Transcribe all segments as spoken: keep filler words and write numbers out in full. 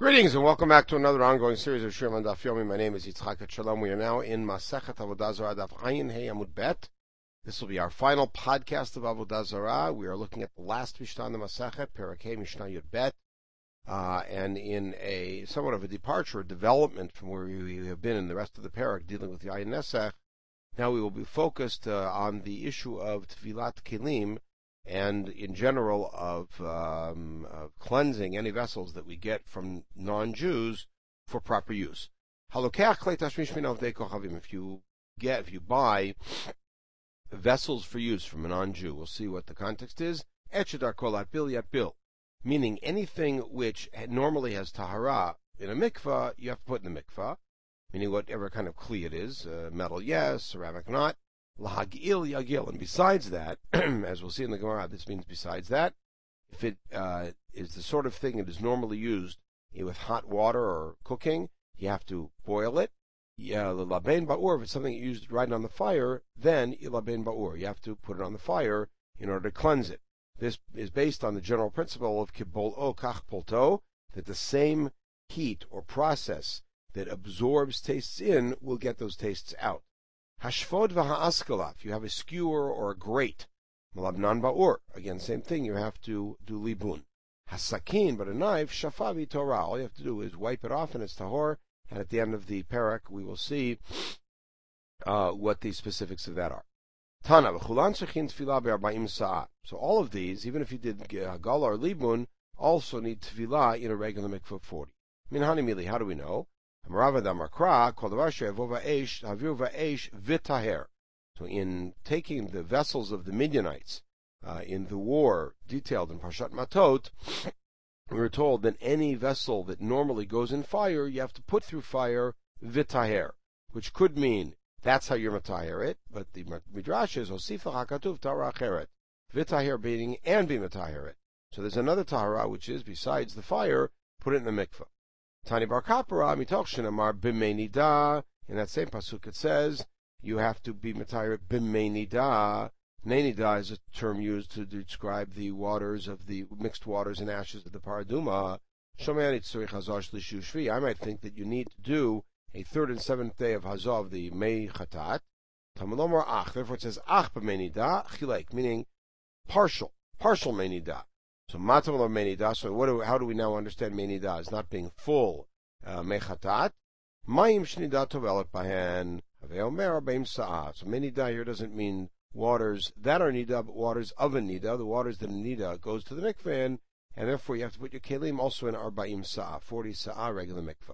Greetings and welcome back to another ongoing series of Shirim on Daf Yomi. My name is Yitzchak Shalom. We are now in Masechet Avodah Zarah Daf Ayin Hey Amud Bet. This will be our final podcast of Avodah Zarah. We are looking at the last Mishnah in the Masechet, Perek Hey Mishnah Yud Bet, uh, and in a somewhat of a departure, a development from where we have been in the rest of the Perek, dealing with the Ayin Nesech. Now we will be focused uh, on the issue of Tfilat Kelim, and in general of, um, of cleansing any vessels that we get from non-Jews for proper use. If you get, if you buy vessels for use from a non-Jew, we'll see what the context is. Meaning anything which normally has tahara in a mikvah, you have to put in the mikvah. Meaning whatever kind of kli it is, uh, metal yes, ceramic not. Lahagil yagil, and besides that, as we'll see in the Gemara, this means besides that, if it uh, is the sort of thing that is normally used with hot water or cooking, you have to boil it. Yeah, the labein ba'ur, if it's something used right on the fire, then labein ba'ur, you have to put it on the fire in order to cleanse it. This is based on the general principle of kibol o kach polto, that the same heat or process that absorbs tastes in will get those tastes out. Hashvod v'ha'askala, if you have a skewer or a grate, malabnan ba'ur, again, same thing, you have to do libun. Hasakin, but a knife, shafavi torah, all you have to do is wipe it off and it's tahor, and at the end of the perek we will see uh, what the specifics of that are. Tana, v'chulan sechin tefillah be'arba'im sa'ah. So all of these, even if you did hagala or libun, also need tefillah in a regular mikvah of forty. Minhani mili, how do we know? So in taking the vessels of the Midianites uh, in the war detailed in Parshat Matot, we were told that any vessel that normally goes in fire, you have to put through fire vitaher, which could mean that's how you're mataher it, but the Midrash is Osifa hakatuv tara acheret, vitaher being and be mataher it. So there's another tahara which is besides the fire, put it in the mikveh. Tani bar kapara mitoch shenamar b'meinida. In that same pasuk it says you have to be matayer b'meinida. Neinida is a term used to describe the waters of the mixed waters and ashes of the paraduma. I might think that you need to do a third and seventh day of Hazov, the Mei Chatat. Therefore it says ach b'meinida chilek, meaning partial, partial meinida. So matam lo meinida. So what do, how do we now understand meinida as not being full uh, mechatat? Mayim shnida tovelet bahen haveomer beim sa'ah. So meinida here doesn't mean waters that are nida, but waters of a nida. The waters that a nida goes to the mikveh in, and therefore you have to put your kelim also in arba'im sa'ah, forty sa'ah regular mikveh.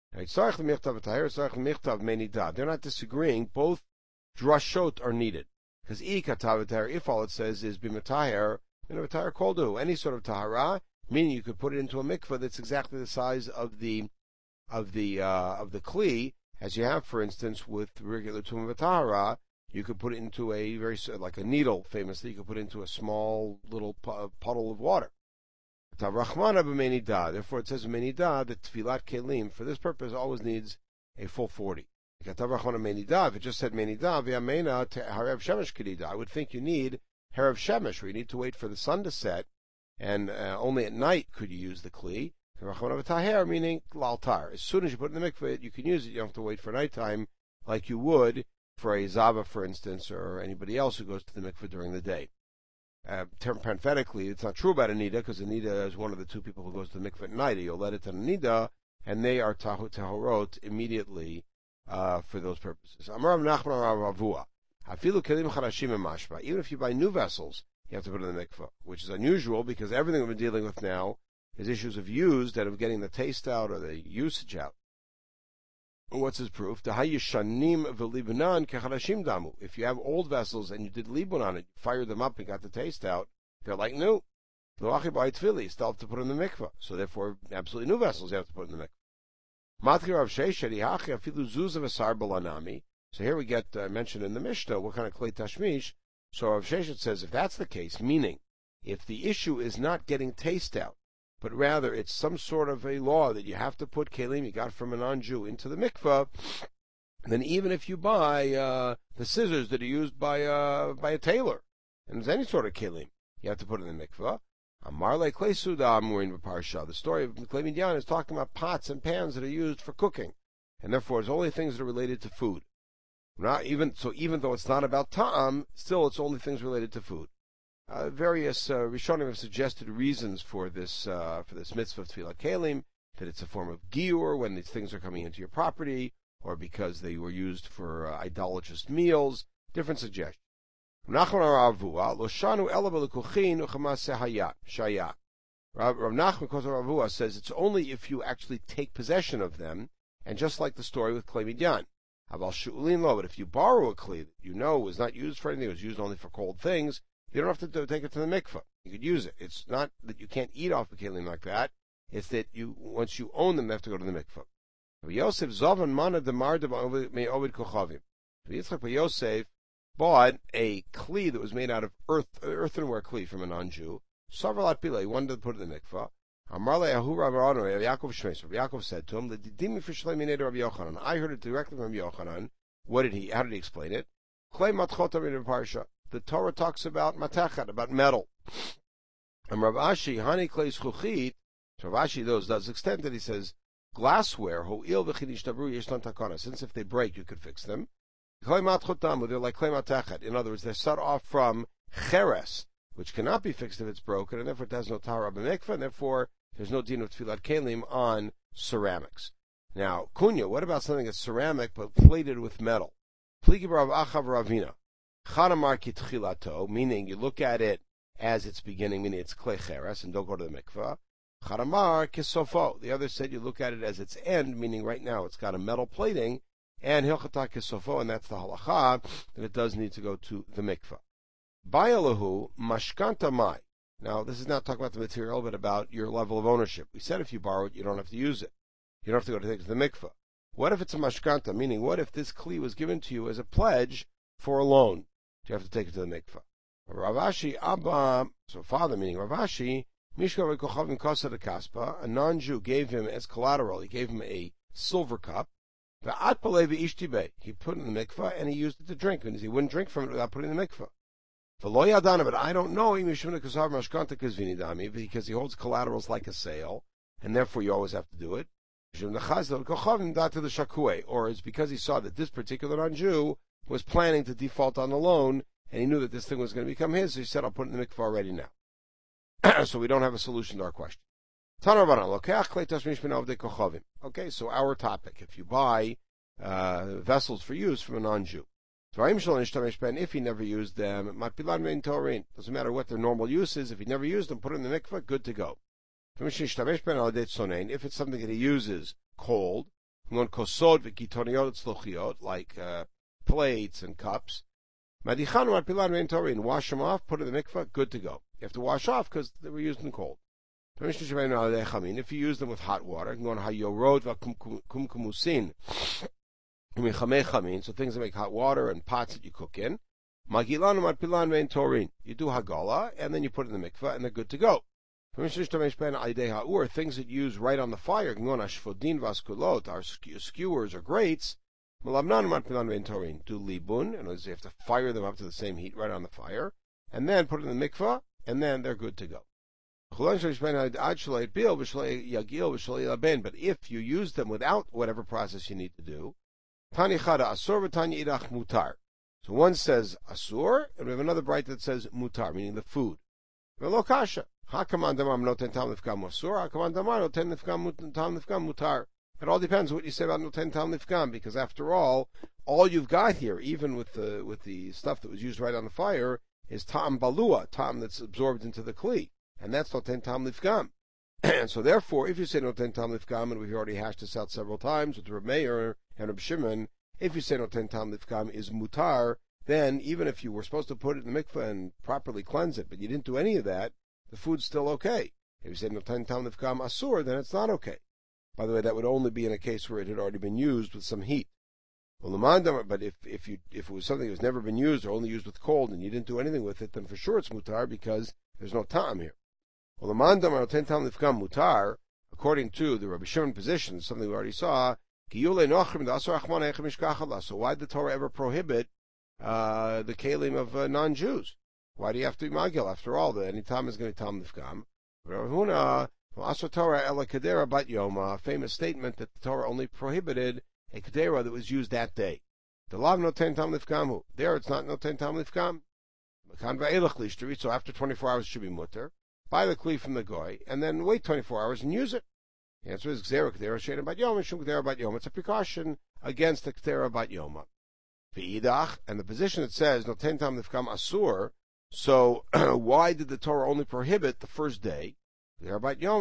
They're not disagreeing. Both drashot are needed because if all it says is b'matayer. You know, a tahara koldu, any sort of tahara, meaning you could put it into a mikveh that's exactly the size of the of the uh, of the kli, as you have, for instance, with regular tumah tahara. You could put it into a very like a needle, famously. You could put it into a small little puddle of water. Therefore, it says menida that tfilat kelim for this purpose always needs a full forty. If it just said menida, I would think you need Herav Shemesh, where you need to wait for the sun to set, and uh, only at night could you use the kli. Meaning laltar. As soon as you put it in the mikveh, you can use it. You don't have to wait for nighttime like you would for a zava, for instance, or anybody else who goes to the mikveh during the day. Uh, parenthetically, it's not true about Anida, because Anida is one of the two people who goes to the mikveh at night. You'll let it to Anida, and they are tahorot immediately uh, for those purposes. Amarav Nachman Rav Avua. Even if you buy new vessels, you have to put it in the mikveh, which is unusual because everything we've been dealing with now is issues of used and of getting the taste out or the usage out. What's his proof? If you have old vessels and you did libun on it, you fired them up and got the taste out, they're like new. Still have to put it in the mikveh. So therefore, absolutely new vessels you have to put in the mikveh. So here we get uh, mentioned in the Mishnah what kind of klei tashmish. So Rav Sheshet says if that's the case, meaning if the issue is not getting taste out, but rather it's some sort of a law that you have to put kelim you got from a non-Jew into the mikveh, then even if you buy uh, the scissors that are used by uh, by a tailor, and there's any sort of kelim, you have to put it in the mikveh. Amarle Klei Sudam, we're in Parsha. The story of Klei Midyan is talking about pots and pans that are used for cooking, and therefore it's only things that are related to food. Not even so, even though it's not about ta'am, still it's only things related to food. Uh, various uh, Rishonim have suggested reasons for this uh, for this mitzvah of tefillah kelim, that it's a form of giur when these things are coming into your property, or because they were used for uh, idolatrous meals. Different suggestions. Rav Nachman because of Ravua says it's only if you actually take possession of them, and just like the story with Klei Midyan. But if you borrow a kli that you know was not used for anything, it was used only for cold things, you don't have to do, take it to the mikveh. You could use it. It's not that you can't eat off a kelim like that. It's that you once you own them, they have to go to the mikveh. Yosef Zovan Mana Demar Ovid Kochavim. Yitzchak Yosef bought a kli that was made out of earth, earthenware kli from a non-Jew. Sarvalat Pila, he wanted to put it in the mikveh. Amarle Ahura Barano, Yaakov Shmeis. Yaakov said to him, "The dimi for Shlei Minei Rabbi Yochanan." I heard it directly from Yochanan. What did he? How did he explain it? Klei Matchota in Parsha. The Torah talks about matachat, about metal. And Rav Ashi, Hani Klei Schuchit. Rav Ashi those does extend that he says glassware. Ho'il v'chinish tabru yeshlan takana. Since if they break, you could fix them. Klei Matchotam, they're like Klei Matachat. In other words, they're set off from cheres, which cannot be fixed if it's broken, and therefore it has no tahara b'mikveh, and therefore there's no din of tefillat kelim on ceramics. Now, kunya, what about something that's ceramic but plated with metal? Pligi b'rav achav ravina. Chanamar kitchilato, meaning you look at it as its beginning, meaning it's klei cheres, and don't go to the mikveh. Chanamar kisofo. The other said you look at it as its end, meaning right now it's got a metal plating, and hilchata kisofo, and that's the halacha, that it does need to go to the mikveh. Bayalahu mashkanta mai. Now, this is not talking about the material, but about your level of ownership. We said if you borrow it, you don't have to use it. You don't have to go to take it to the mikveh. What if it's a mashkanta? Meaning, what if this kli was given to you as a pledge for a loan? You have to take it to the mikveh. Rav Ashi Abba, so father meaning Rav Ashi, Mishka Kochavim Kosa de Kaspa, a non-Jew gave him as collateral, he gave him a silver cup. He put it in the mikveh and he used it to drink, because he wouldn't drink from it without putting it in the mikveh. But I don't know because he holds collaterals like a sale, and therefore you always have to do it. Or it's because he saw that this particular non-Jew was planning to default on the loan, and he knew that this thing was going to become his, so he said, I'll put it in the mikvah already now. So we don't have a solution to our question. Okay, so our topic, if you buy uh, vessels for use from a non-Jew, if he never used them, doesn't matter what their normal use is, if he never used them, put it in the mikveh, good to go. If it's something that he uses cold, like uh, plates and cups, wash them off, put it in the mikveh, good to go. You have to wash off because they were used in cold. If you use them with hot water, so things that make hot water and pots that you cook in, you do hagala, and then you put it in the mikveh, and they're good to go. Or things that use right on the fire, our skewers or grates, do libun, and you have to fire them up to the same heat right on the fire, and then put it in the mikveh, and then they're good to go. But if you use them without whatever process you need to do, so one says asur, and we have another bright that says mutar, meaning the food. It all depends what you say about noten tam nifgam, because after all, all you've got here, even with the with the stuff that was used right on the fire, is tam balua, tam that's absorbed into the kli, and that's noten tam nifgam. And so therefore, if you say noten tam nifgam, and we've already hashed this out several times with Reb Meir and Reb Shimon, if you say noten tam nifgam is mutar, then even if you were supposed to put it in the mikveh and properly cleanse it, but you didn't do any of that, the food's still okay. If you say noten tam nifgam asur, then it's not okay. By the way, that would only be in a case where it had already been used with some heat. But if if you if it was something that was never been used or only used with cold and you didn't do anything with it, then for sure it's mutar because there's no ta'am here. Mutar, according to the Rabbi Shimon position, something we already saw. So why did the Torah ever prohibit uh, the kelim of uh, non-Jews? Why do you have to be magil? After all, the any time is going to be tam nifgam. Rav Huna, Asur Torah ela kedera bat yoma, a famous statement that the Torah only prohibited a kedera that was used that day. The lav noten tam lifkamu. There it's not noten tam lifkam. So after twenty-four hours it should be mutter. Buy the kli from the goy, and then wait twenty-four hours and use it. The answer is gzera kedera sheina bat yoma, shum kedera bat yoma. It's a precaution against the kedera bat yoma. V'idach, and the position that says noten tam lifkam asur. So why did the Torah only prohibit the first day? The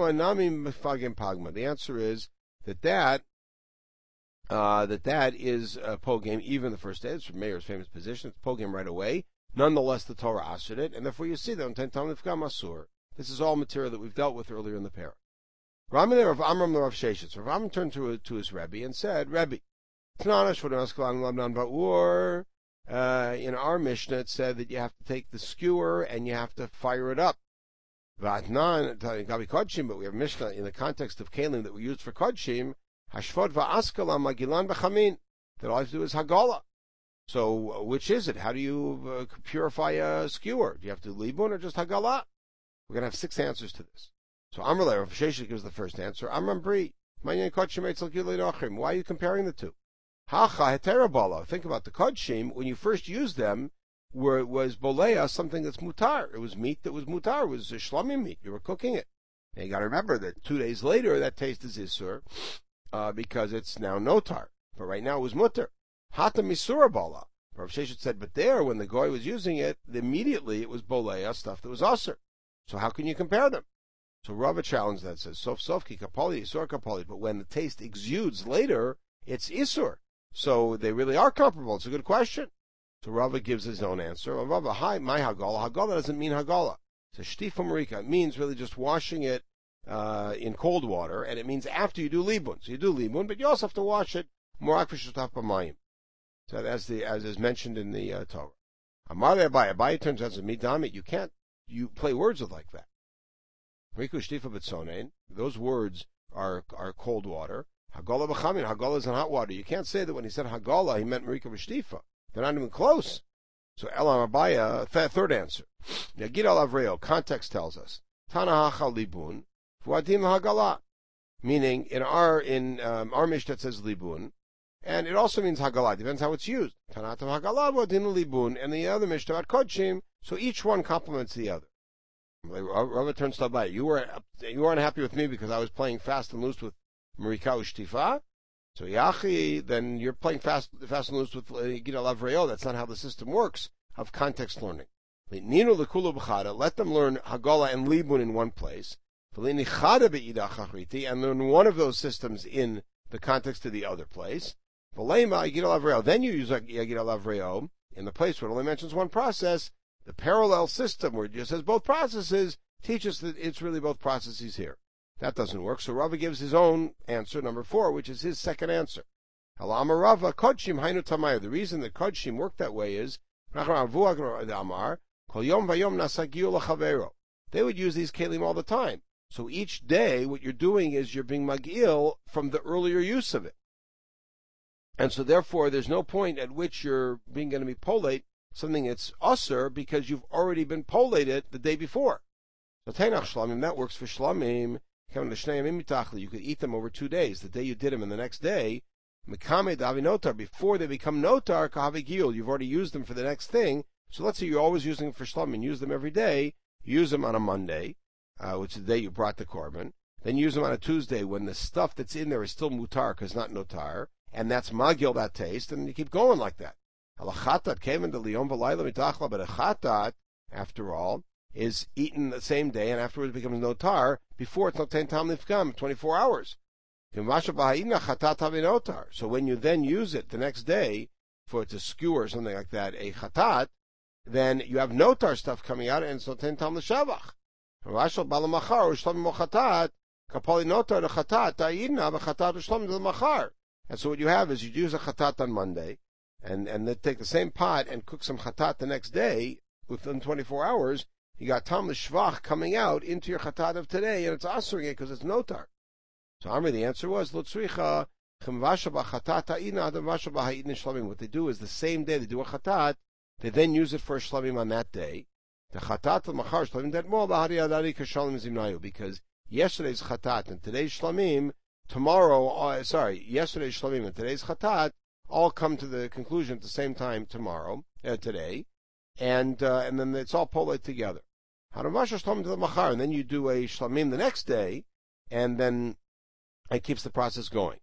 answer is that that uh, that that is a pogam even the first day. It's from Meir's famous position. It's pogam right away. Nonetheless, the Torah assured it, and therefore you see that asur. This is all material that we've dealt with earlier in the parak. Rav Amram Rav Sheshet. Rav Amram turned to to his Rebbe and said, Rebbe, Uh, in our Mishnah, it said that you have to take the skewer and you have to fire it up. Vatnan, but we have Mishnah in the context of kalim that we used for kodshim. Hashvot va'askala magilan b'chamin. That all I have to do is hagala. So, which is it? How do you uh, purify a skewer? Do you have to libun or just hagala? We're going to have six answers to this. So, Amrle, Rav Sheshet gives the first answer. Amram Bri, why are you comparing the two? Hacha heterabala. Think about the kodshim. When you first used them, where it was boleya, something that's mutar. It was meat that was mutar. It was shlamim meat. You were cooking it. And you got to remember that two days later, that taste is isur, uh, because it's now notar. But right now it was mutar. Hata misurabala. Rav Sheshet said, but there, when the goy was using it, immediately it was boleya, stuff that was asur. So how can you compare them? So Rava challenged that, says, sof sofki kapali, isur kapali. But when the taste exudes later, it's isur. So they really are comparable. It's a good question. So Rava gives his own answer. Rava, hi, my hagala. Hagala doesn't mean hagala. It's a shtifa marika. It means really just washing it uh, in cold water, and it means after you do libun. So you do libun, but you also have to wash it morak v'shutaf b'mayim. So as the as is mentioned in the uh, Torah. Amar Abaye. Abaye turns out to me damit. You can't you play words with like that. Riku shtifa b'tzonein. Those words are are cold water. Hagala b'chamin. Hagala is in hot water. You can't say that when he said Hagala, he meant Marika v'shtifa. They're not even close. So Elam Abaya, th- third answer. Yagid al Avreo, context tells us. Tana hacha libun, fuadim Hagala. Meaning, in our, in, um, our Mishnah it says libun, and it also means Hagala. Depends how it's used. Tanatam Hagala, fuadim libun, and the other Mishnah about Kodshim, so each one complements the other. Rava turns to Abaya. You were, you weren't happy with me because I was playing fast and loose with Marika u'shtifa. So Yachi, then you're playing fast, fast and loose with Gid al Avreo. That's not how the system works of context learning. Nino lekulu b'chada. Let them learn Hagala and Libun in one place. And learn one of those systems in the context of the other place. Then you use Gid al Avreo in the place where it only mentions one process. The parallel system where it just says both processes teaches that it's really both processes here. That doesn't work. So Rava gives his own answer, number four, which is his second answer. Halama Rava kodshim hainu tamayah. The reason that kodshim worked that way is they would use these kelim all the time. So each day, what you're doing is you're being magil from the earlier use of it. And so therefore, there's no point at which you're being going to be polate something that's usser because you've already been polated the day before. So Tainach shlamim, that works for shlamim. You could eat them over two days. The day you did them and the next day, before they become notar, kahavigil, you've already used them for the next thing. So let's say you're always using them for shlamim and use them every day. You use them on a Monday, uh, which is the day you brought the korban. Then use them on a Tuesday when the stuff that's in there is still mutar because not notar, and that's magil, that taste, and you keep going like that. But a chatat, after all, is eaten the same day and afterwards becomes notar before it's noten tam nifkam, twenty-four hours. So when you then use it the next day for to skewer or something like that, a chatat, then you have notar stuff coming out and it's noten tam l'shavach. And so what you have is you use a chatat on Monday and, and then take the same pot and cook some chatat the next day within twenty-four hours. You got tam l'shvach coming out into your chatat of today, and it's answering it because it's notar. So Amri, the answer was lotzricha chemvasha b'chatat ha'ina adavasha b'ha'idin shlamim. What they do is the same day they do a chatat, they then use it for a shlamim on that day. The chatat l'machar shlamim that more lahari adari kashalim zimnayu, because yesterday's chatat and today's shlamim, tomorrow, uh, sorry, yesterday's shlamim and today's chatat all come to the conclusion at the same time tomorrow, uh, today, and uh, and then it's all polite together. Haramasha shlamim to the machar, and then you do a shlamim the next day, and then it keeps the process going.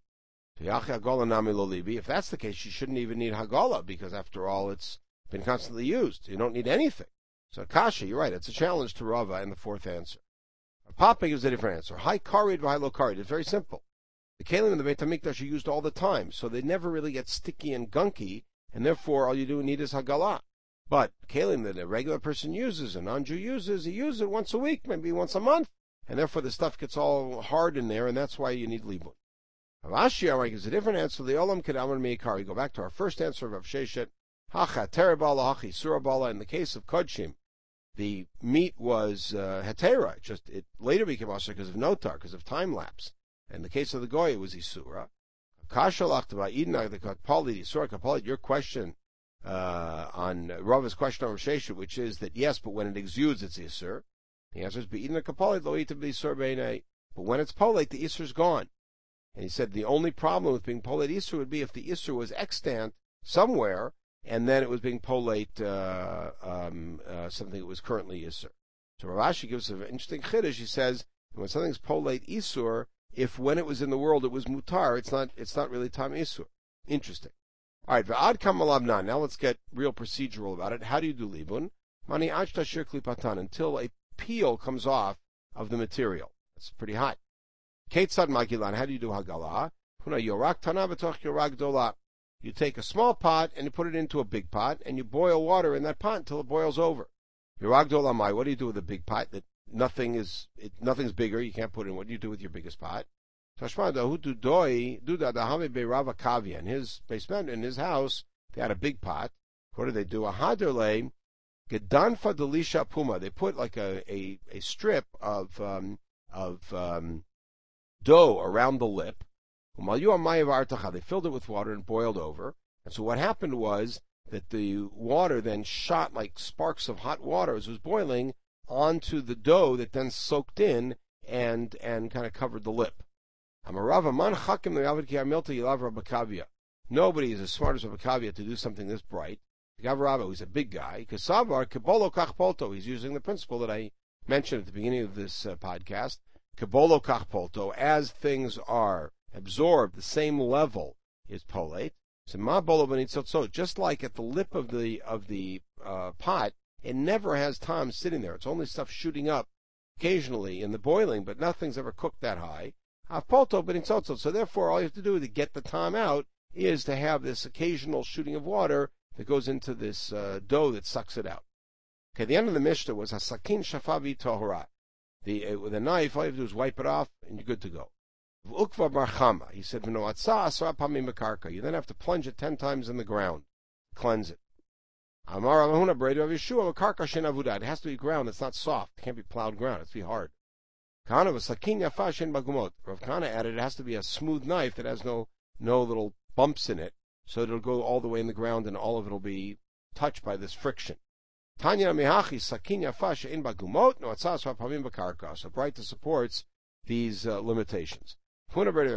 If that's the case, you shouldn't even need hagala, because after all, it's been constantly used. You don't need anything. So kasha, you're right. It's a challenge to Rava in the fourth answer. Papa gives a different answer. High karid, high low karid. It's very simple. The kelim in the Beit HaMikdash are used all the time, so they never really get sticky and gunky, and therefore all you do need is hagala. But kelim that a regular person uses, a non-Jew uses, he uses it once a week, maybe once a month, and therefore the stuff gets all hard in there, and that's why you need libun. Rashi gives a different answer. The olam kedamar meikar. We go back to our first answer of Rav Sheshet. Hacha terabala hachi surabala. In the case of kodshim, the meat was uh, hetera. It just it later became asur because of notar, because of time lapse. In the case of the goy, it was isura. Kasha lachtava idna the kapali isura kapali. Your question uh, on Rava's question on Rav Sheshet, which is that yes, but when it exudes, it's isur. The answer is beidna kapali lo ita b'isur beinei. But when it's polite, the isur is gone. And he said the only problem with being polate isur would be if the isur was extant somewhere, and then it was being polate uh, um, uh, something that was currently isur. So Rashi gives an interesting chiddush. He says when something's polate isur, if when it was in the world it was mutar, it's not it's not really tam isur. Interesting. All right, v'ad kamalabnan. Now let's get real procedural about it. How do you do libun? Mani achta shir klipatan, until a peel comes off of the material. That's pretty hot. Ketzad magilan, how do you do hagala? Yorak tana b'toch yorak dola. You take a small pot and you put it into a big pot, and you boil water in that pot until it boils over. Yorak dola mai. What do you do with a big pot that nothing is? It, nothing's bigger. You can't put in. What do you do with your biggest pot? Tashma dahu dudoi duda dahame beirava kavia. In his basement, in his house, they had a big pot. What do they do? A haderle gedanfa delisha puma. They put like a a, a strip of um, of um, dough around the lip. They filled it with water and boiled over. And so what happened was that the water then shot like sparks of hot water as it was boiling onto the dough that then soaked in and and kind of covered the lip. Nobody is as smart as Rabbi to do something this bright. Gavarava, who's a big guy, Kasavar, Kabolo Kachpolto, he's using the principle that I mentioned at the beginning of this uh, podcast. Kabolo kachpolto, as things are absorbed, the same level is polate. So ma bolo b'nitzot, just like at the lip of the of the uh, pot, it never has tom sitting there. It's only stuff shooting up occasionally in the boiling, but nothing's ever cooked that high. Hafpolto b'nitzot. So therefore, all you have to do to get the tom out is to have this occasional shooting of water that goes into this uh, dough that sucks it out. Okay, the end of the Mishnah was hasakin shafavi tohara. The, uh, with a knife, all you have to do is wipe it off, and you're good to go. Ukva barchama, he said, you then have to plunge it ten times in the ground, cleanse it. Amar Amahuna Breda of Yeshua, karka shen avuda. It has to be ground that's not soft. It can't be plowed ground. It has to be hard. Kana was sakin yafa shen bagumot. Rav Kana added, it has to be a smooth knife that has no no little bumps in it, so it'll go all the way in the ground, and all of it will be touched by this friction. Tanya mehachi sakin yafa she'in bagumot no atzas ha'pamim b'karka. So Breita supports these uh, limitations. He said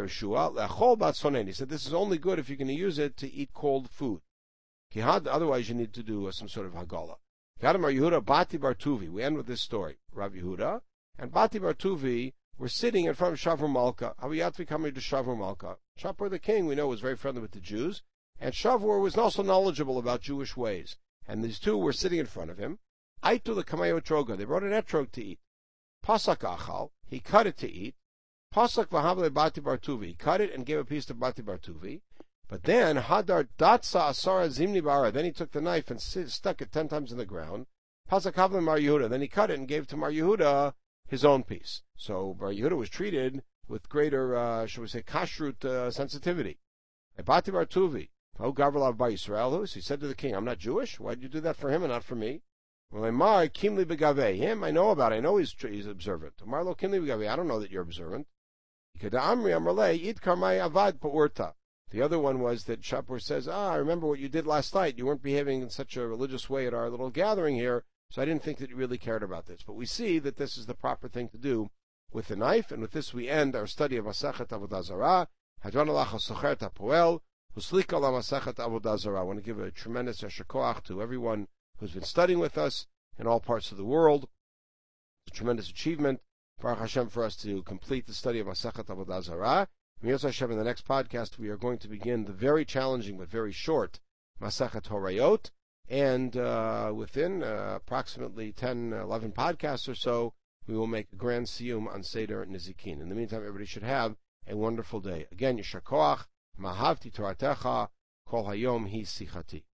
this is only good if you're going to use it to eat cold food. Otherwise you need to do uh, some sort of hagala. Gadamar Yehuda Bati Bartuvi. We end with this story. Rav Yehuda and Bati Bartuvi were sitting in front of Shavur Malka. Haviyatvi coming to Shavur Malka. Shapur the king, we know, was very friendly with the Jews, and Shavur was also knowledgeable about Jewish ways. And these two were sitting in front of him. Aitu the kamayo troga. They brought an etrog to eat. Pasak achal. He cut it to eat. Pasak v'havle Bati Bartuvi. He cut it and gave a piece to Bati Bartuvi. But then Hadar datsa asara zimni bara. Then he took the knife and stuck it ten times in the ground. Pasak havle Mar Yehuda. Then he cut it and gave to Mar Yehuda his own piece. So Mar Yehuda was treated with greater, uh, shall we say, kashrut uh, sensitivity. Bati Bartuvi. Oh, Gavralav by Yisrael, so he said to the king, I'm not Jewish. Why did you do that for him and not for me? Well, Kimli begave. Him, I know about it. I know he's, he's observant. Marlo Kimli begave. I don't know that you're observant. The other one was that Shapur says, ah, I remember what you did last night. You weren't behaving in such a religious way at our little gathering here. So I didn't think that he really cared about this. But we see that this is the proper thing to do with the knife. And with this we end our study of Masechet Avodah Zarah. Hadron Alach HaSocher Tapoel, Huslika La Masechet Avodah Zarah. I want to give a tremendous Yasher Koach to everyone who's been studying with us in all parts of the world. It's a tremendous achievement, Baruch Hashem, for us to complete the study of Masechet Avodah Zarah. Mi'ez Hashem, in the next podcast, we are going to begin the very challenging but very short Masechet Horayot, and uh, within uh, approximately ten, eleven podcasts or so, we will make a grand siyum on Seder Nizikin. In the meantime, everybody should have a wonderful day. Again, Yashar Koach, Mahavti Toratecha, Kol Hayom Hi Sichati.